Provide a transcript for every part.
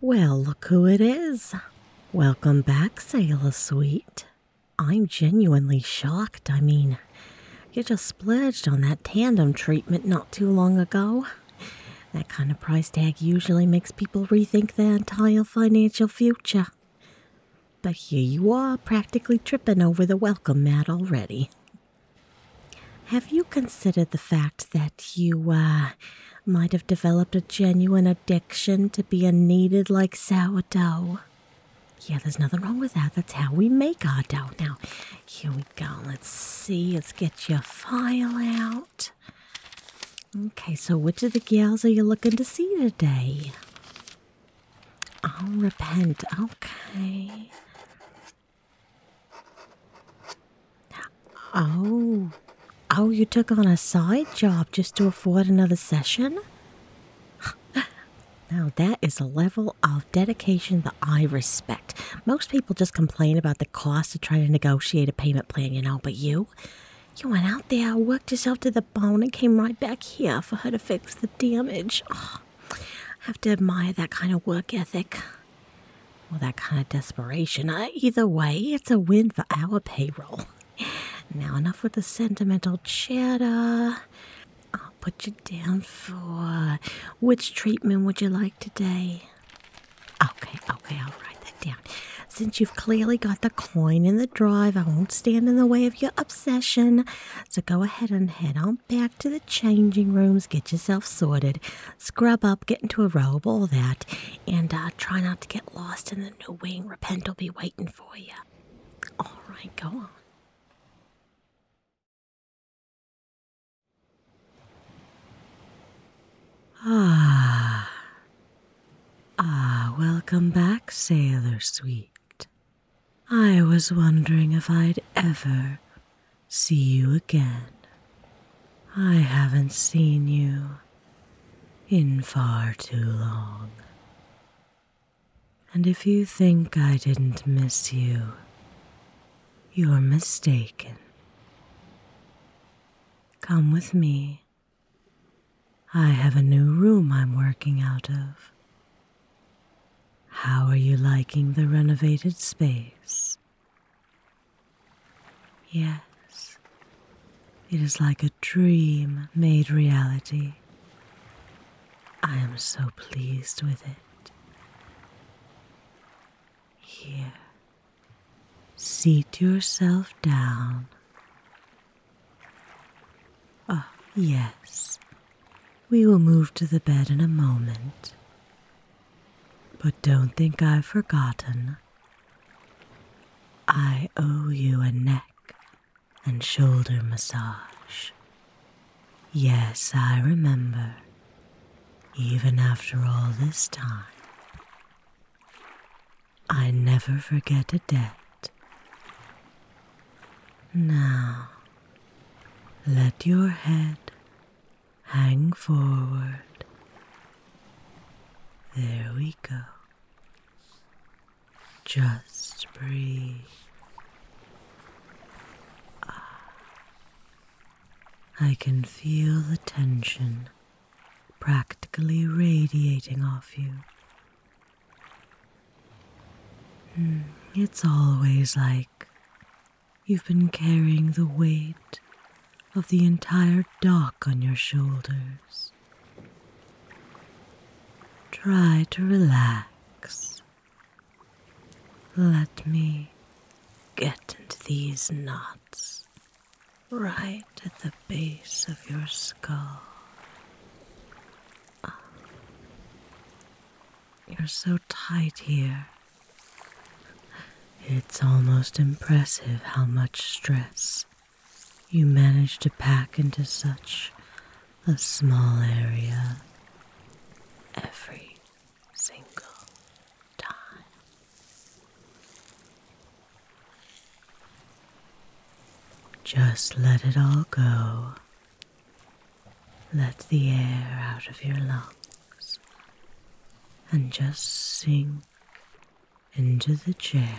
Well, look who it is. Welcome back, Sailor Sweet. I'm genuinely shocked. You just splurged on that tandem treatment not too long ago. That kind of price tag usually makes people rethink their entire financial future. But here you are, practically tripping over the welcome mat already. Have you considered the fact that you, might have developed a genuine addiction to being kneaded like sourdough? Yeah, there's nothing wrong with that. That's how we make our dough. Now, here we go. Let's see. Let's get your file out. Okay, so which of the gals are you looking to see today? Oh, repent. Okay. Oh, you took on a side job just to afford another session? Now, that is a level of dedication that I respect. Most people just complain about the cost of trying to negotiate a payment plan, but you went out there, worked yourself to the bone, and came right back here for her to fix the damage. Oh, I have to admire that kind of work ethic. Well, that kind of desperation. Either way, it's a win for our payroll. Now, enough with the sentimental chatter. I'll put you down for which treatment would you like today? Okay, I'll write that down. Since you've clearly got the coin in the drive, I won't stand in the way of your obsession. So go ahead and head on back to the changing rooms, get yourself sorted, scrub up, get into a robe, all that, and try not to get lost in the new wing. Repent will be waiting for you. All right, go on. Welcome back, Sailor Sweet. I was wondering if I'd ever see you again. I haven't seen you in far too long. And if you think I didn't miss you, you're mistaken. Come with me. I have a new room I'm working out of. How are you liking the renovated space? Yes, it is like a dream made reality. I am so pleased with it. Here, seat yourself down. Oh, yes, we will move to the bed in a moment. But don't think I've forgotten. I owe you a neck and shoulder massage. Yes, I remember, even after all this time. I never forget a debt. Now, let your head hang forward. There we go. Just breathe. I can feel the tension practically radiating off you. It's always like you've been carrying the weight of the entire dock on your shoulders. Try to relax. Let me get into these knots right at the base of your skull. You're so tight here. It's almost impressive how much stress you manage to pack into such a small area every single time. Just let it all go. Let the air out of your lungs and just sink into the chair.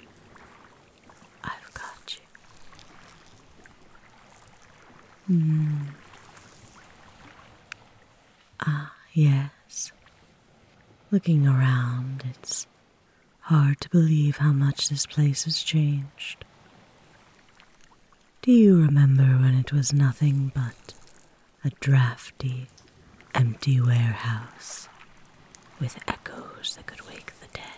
I've got you. Yes. Looking around, it's hard to believe how much this place has changed. Do you remember when it was nothing but a drafty, empty warehouse with echoes that could wake the dead?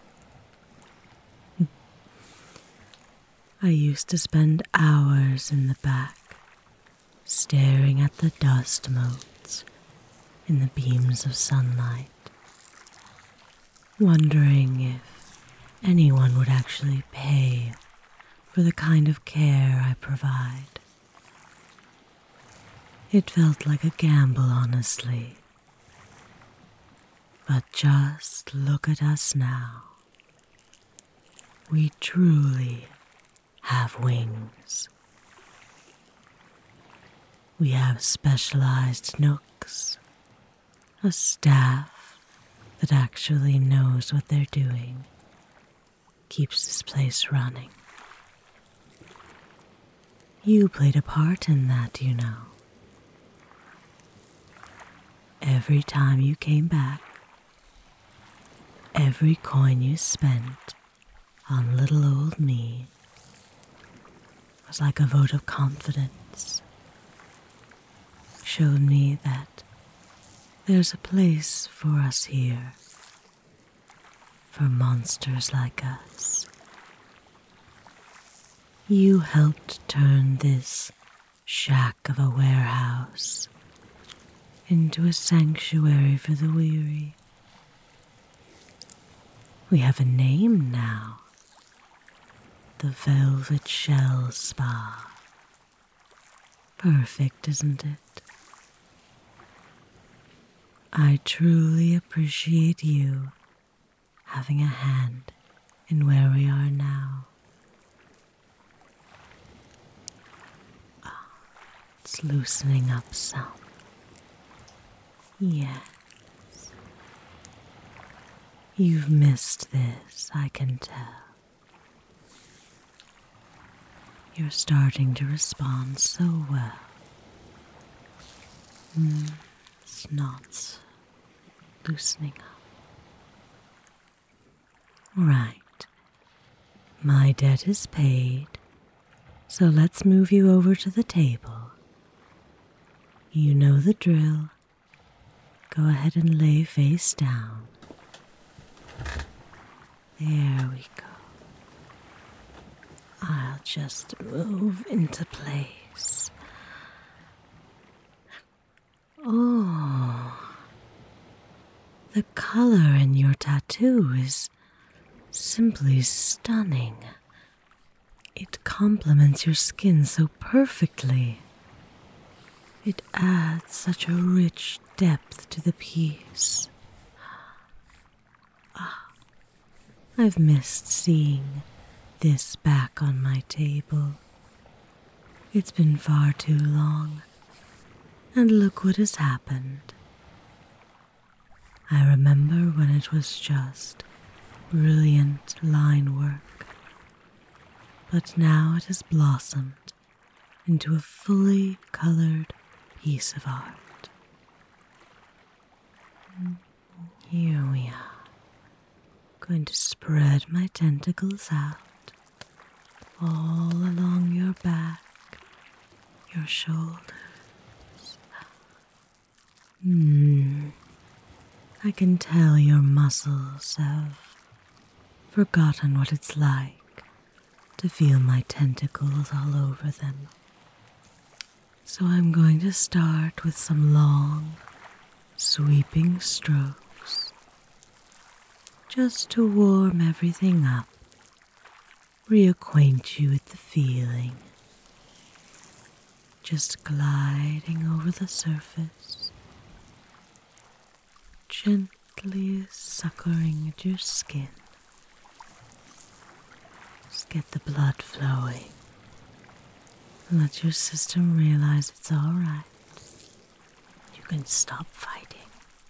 I used to spend hours in the back, staring at the dust motes in the beams of sunlight, wondering if anyone would actually pay for the kind of care I provide. It felt like a gamble, honestly. But just look at us now. We truly have wings. We have specialized nooks, a staff that actually knows what they're doing, keeps this place running. You played a part in that, you know. Every time you came back, every coin you spent on little old me was like a vote of confidence. Showed me that there's a place for us here, for monsters like us. You helped turn this shack of a warehouse into a sanctuary for the weary. We have a name now, the Velvet Shell Spa. Perfect, isn't it? I truly appreciate you having a hand in where we are now. It's loosening up some. Yes. You've missed this, I can tell. You're starting to respond so well. It's not loosening up. Right. My debt is paid, so let's move you over to the table. You know the drill. Go ahead and lay face down. There we go. I'll just move into place. Oh, the color in your tattoo is simply stunning. It complements your skin so perfectly. It adds such a rich depth to the piece. I've missed seeing this back on my table. It's been far too long, and look what has happened. I remember when it was just brilliant line work, but now it has blossomed into a fully colored piece of art. Here we are. Going to spread my tentacles out all along your back, your shoulders. I can tell your muscles have forgotten what it's like to feel my tentacles all over them. So I'm going to start with some long, sweeping strokes, just to warm everything up, reacquaint you with the feeling. Just gliding over the surface, gently succoring at your skin. Just get the blood flowing. Let your system realize it's all right. You can stop fighting.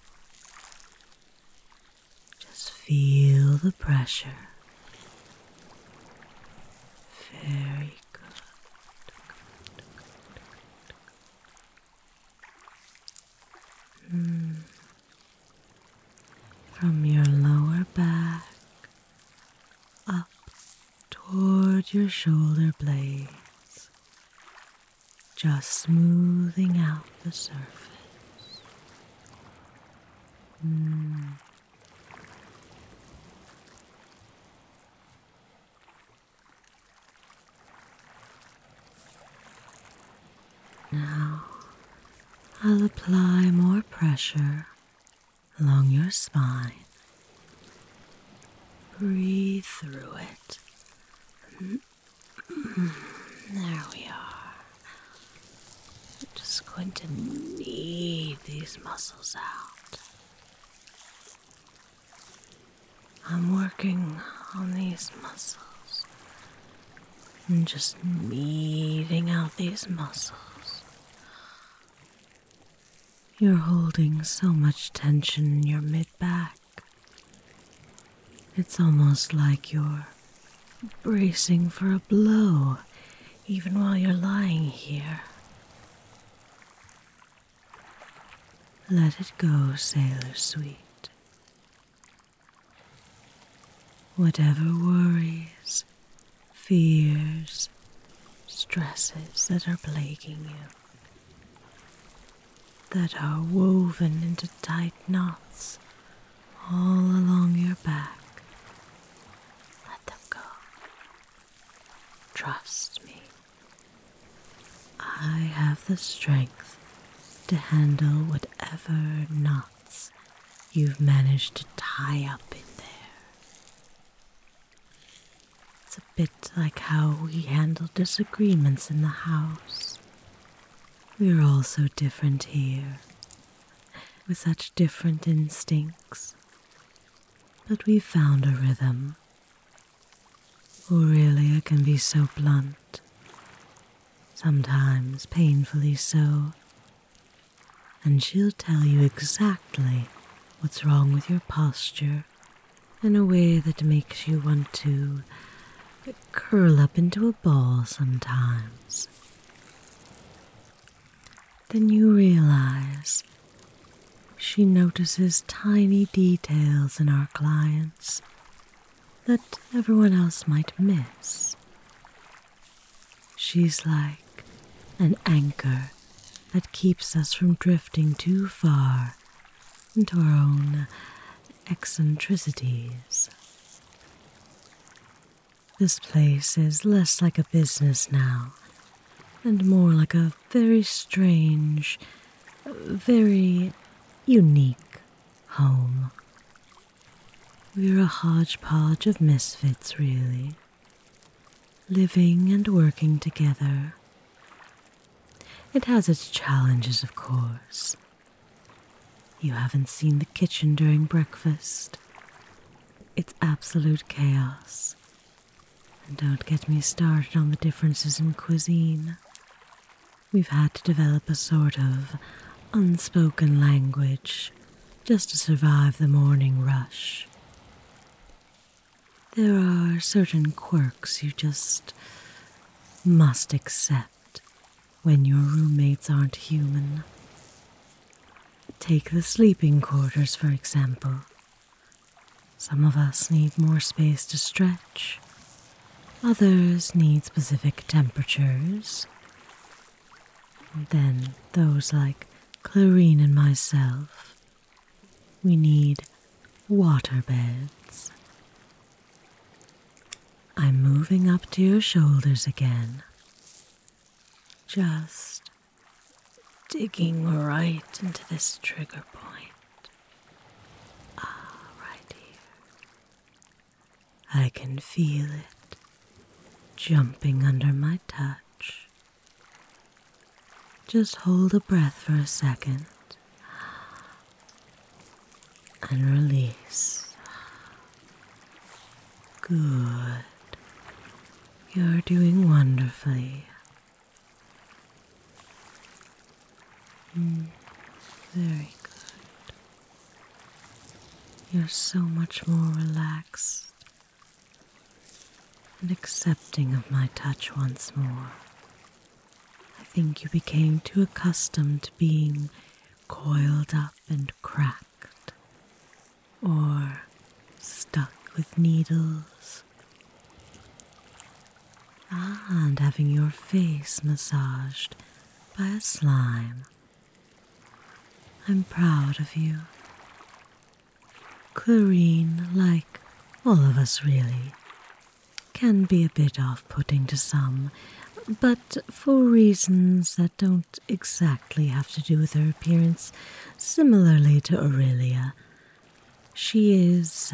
Just feel the pressure. Very good. From from your lower back up toward your shoulder blades, just smoothing out the surface. Now I'll apply more pressure along your spine. Breathe through it. There we are. I'm just going to knead these muscles out. I'm working on these muscles and just kneading out these muscles. You're holding so much tension in your mid-back. It's almost like you're bracing for a blow, even while you're lying here. Let it go, sailor sweet. Whatever worries, fears, stresses that are plaguing you, that are woven into tight knots all along your back, let them go. Trust me. I have the strength to handle whatever knots you've managed to tie up in there. It's a bit like how we handle disagreements in the house. We're all so different here, with such different instincts, but we've found a rhythm. Aurelia can be so blunt, sometimes painfully so, and she'll tell you exactly what's wrong with your posture in a way that makes you want to curl up into a ball sometimes. Then you realize she notices tiny details in our clients that everyone else might miss. She's like an anchor that keeps us from drifting too far into our own eccentricities. This place is less like a business now, and more like a very strange, very unique home. We're a hodgepodge of misfits, really, living and working together. It has its challenges, of course. You haven't seen the kitchen during breakfast. It's absolute chaos. And don't get me started on the differences in cuisine. We've had to develop a sort of unspoken language just to survive the morning rush. There are certain quirks you just must accept when your roommates aren't human. Take the sleeping quarters, for example. Some of us need more space to stretch. Others need specific temperatures. Then those like Clarine and myself, we need water beds. I'm moving up to your shoulders again. Just digging right into this trigger point. Right here. I can feel it jumping under my touch. Just hold a breath for a second and release. Good. You're doing wonderfully. Very good. You're so much more relaxed and accepting of my touch once more. I think you became too accustomed to being coiled up and cracked. or stuck with needles, and having your face massaged by a slime. I'm proud of you. Clarine, like all of us really, can be a bit off-putting to some, but for reasons that don't exactly have to do with her appearance. Similarly to Aurelia, she is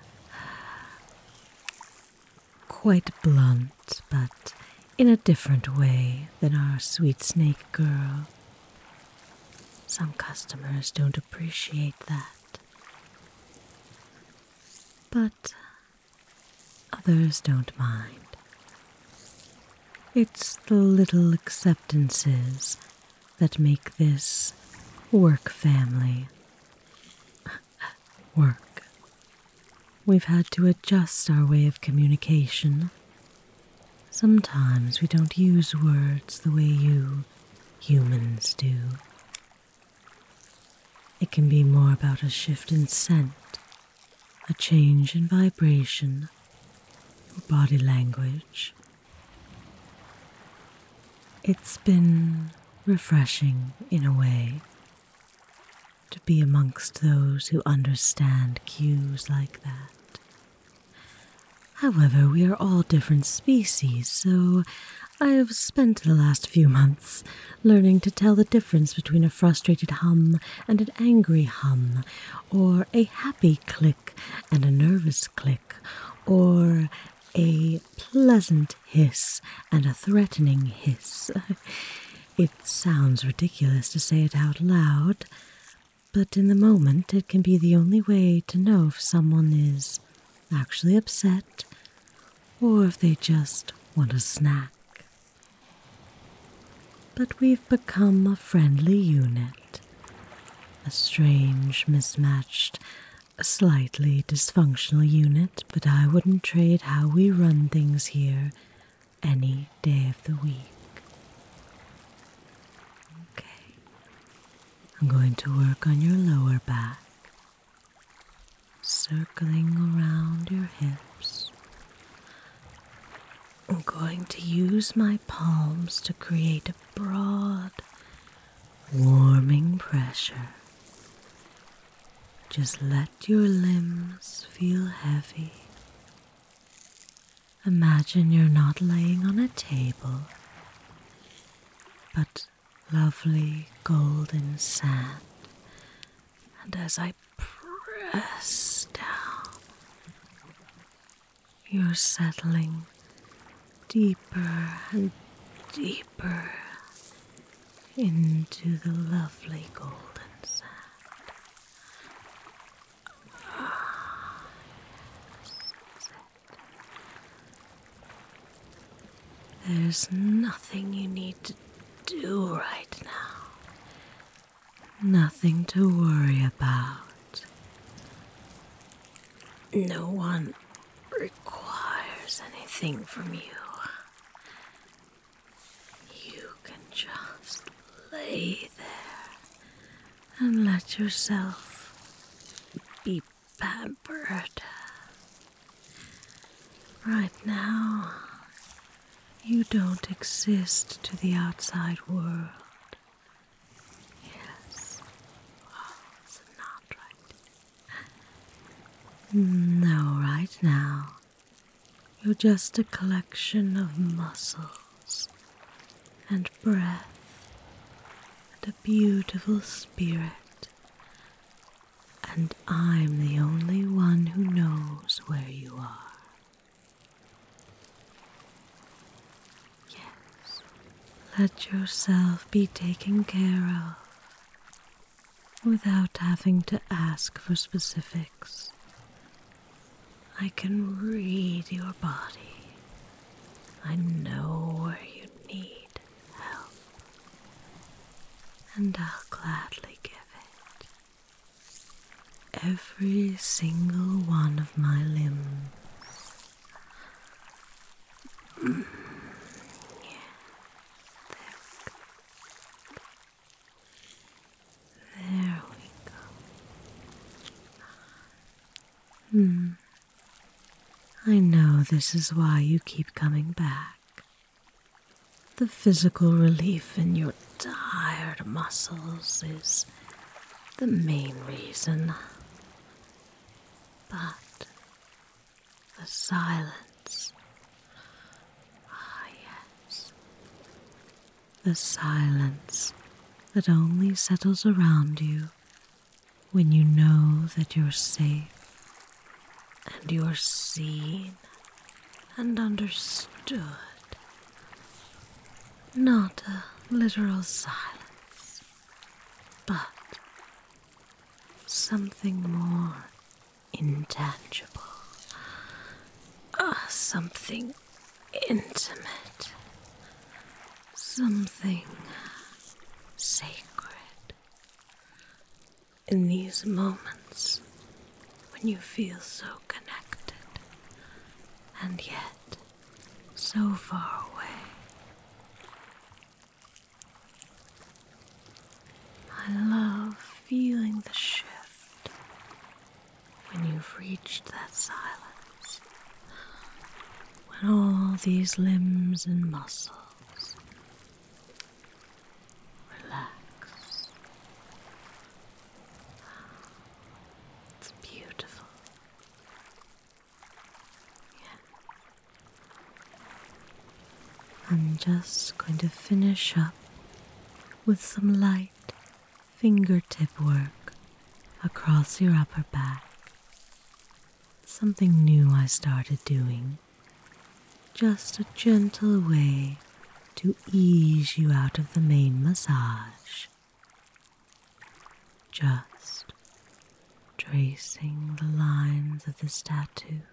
quite blunt, but in a different way than our sweet snake girl. Some customers don't appreciate that, but others don't mind. It's the little acceptances that make this work family work. We've had to adjust our way of communication. Sometimes we don't use words the way you humans do. It can be more about a shift in scent, a change in vibration, or body language. It's been refreshing in a way to be amongst those who understand cues like that. However, we are all different species, so I have spent the last few months learning to tell the difference between a frustrated hum and an angry hum, or a happy click and a nervous click, or a pleasant hiss and a threatening hiss. It sounds ridiculous to say it out loud, but in the moment it can be the only way to know if someone is actually upset or if they just want a snack. But we've become a friendly unit, a strange, mismatched, slightly dysfunctional unit, but I wouldn't trade how we run things here any day of the week. Okay, I'm going to work on your lower back, circling around your hips. I'm going to use my palms to create a broad, warming pressure. Just let your limbs feel heavy. Imagine you're not laying on a table, but lovely golden sand. And as I press down, you're settling deeper and deeper into the lovely golden sand. There's nothing you need to do right now. Nothing to worry about. No one requires anything from you. You can just lay there and let yourself be pampered. Right now, you don't exist to the outside world. Yes. Oh, it's not right. No, right now, you're just a collection of muscles and breath and a beautiful spirit. And I'm the only one who knows where you are. Let yourself be taken care of without having to ask for specifics. I can read your body. I know where you need help, and I'll gladly give it. Every single one of my limbs. There we go. I know this is why you keep coming back. The physical relief in your tired muscles is the main reason. But the silence, yes, the silence that only settles around you when you know that you're safe and you're seen and understood. Not a literal silence, but something more intangible, something intimate, something sacred. In these moments when you feel so connected and yet so far away, I love feeling the shift when you've reached that silence, when all these limbs and muscles relax. It's beautiful. Yeah. I'm just going to finish up with some light fingertip work across your upper back. Something new I started doing. Just a gentle way to ease you out of the main massage. Just tracing the lines of this tattoo.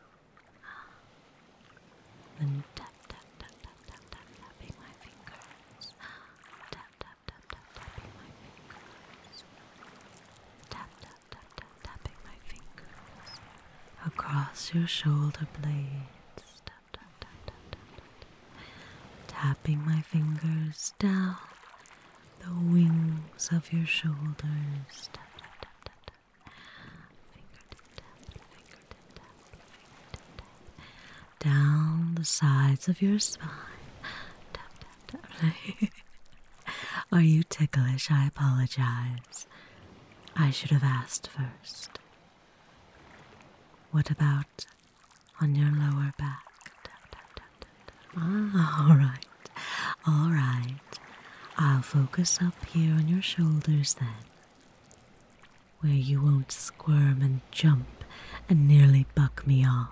Then tap, tap, tap, tap, tap, tap, tapping my fingers. Tap, tap, tap, tap, tapping my fingers. Tap, tap, tap, tap, tapping my fingers. Across your shoulder blades. Tap, tap, tap, tap, tap, tap. Tapping my fingers down the wings of your shoulders. Tap, tap, tap, tap, tap. Fingertip tap, fingertip tap, fingertip tap. Down the sides of your spine. Tap, tap, tap. Are you ticklish? I apologize. I should have asked first. What about on your lower back? Tap, tap, tap, tap, tap. All right. All right. I'll focus up here on your shoulders then, where you won't squirm and jump and nearly buck me off.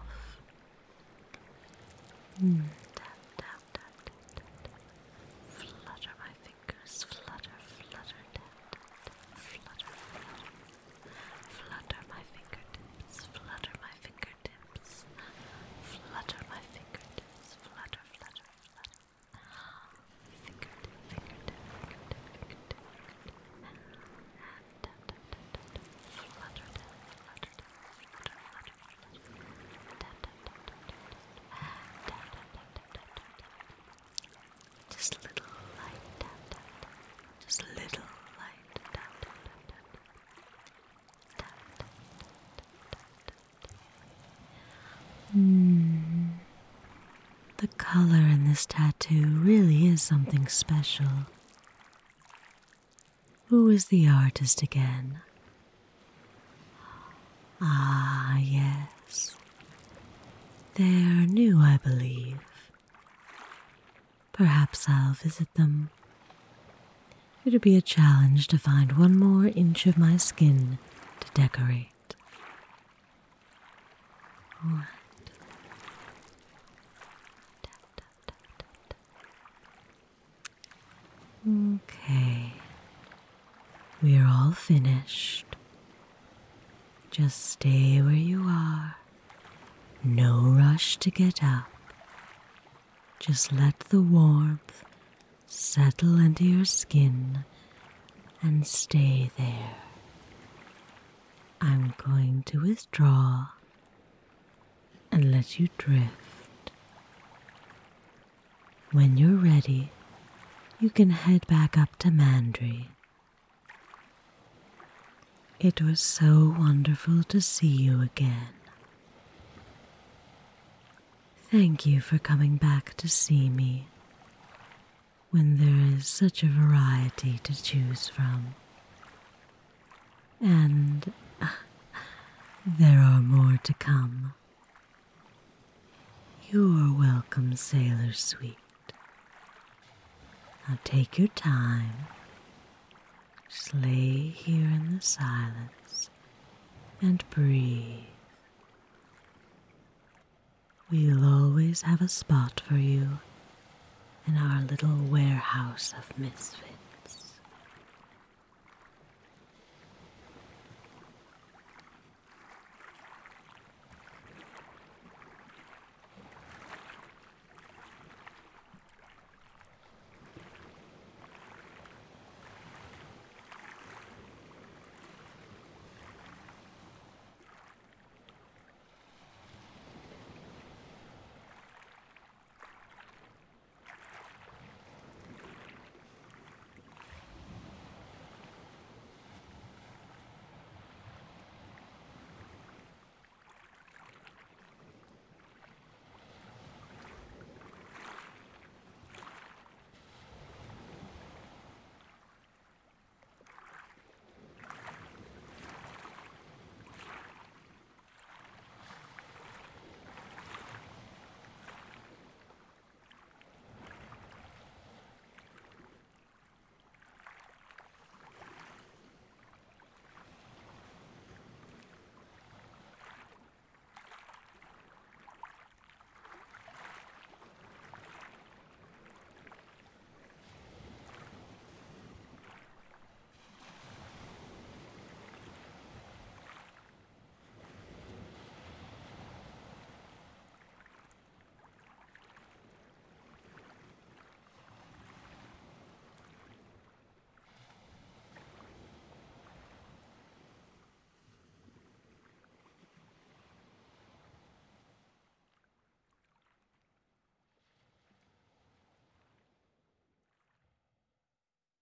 Tap, tap, tap, tap, tap, tap. Flutter my fingers, flutter, flutter, tap, tap, tap, flutter, flutter. Flutter my fingertips, flutter my fingertips. Flutter my fingertips, flutter, flutter, flutter. Fingertip, fingertip, fingertip, fingertip, fingertip. And tap, tap, tap, tap, tap. Flutter, tap, flutter, tap, flutter, flutter, flutter. Tap, tap, tap, tap, tap, tap. Just a little light tap tap tap. Just a little light tap tap tap tap. Tap tap tap tap tap. The color in this tattoo really is something special. Who is the artist again? Ah, yes. They're new, I believe. Perhaps I'll visit them. It'll be a challenge to find one more inch of my skin to decorate. All right. Tap, tap, tap, tap, tap. Okay. We're all finished. Just stay where you are. No rush to get up. Just let the warmth settle into your skin and stay there. I'm going to withdraw and let you drift. When you're ready, you can head back up to Mandry. It was so wonderful to see you again. Thank you for coming back to see me when there is such a variety to choose from. And there are more to come. You're welcome, Sailor Sweet. Now take your time. Just lay here in the silence and breathe. We'll always have a spot for you in our little warehouse of misfits.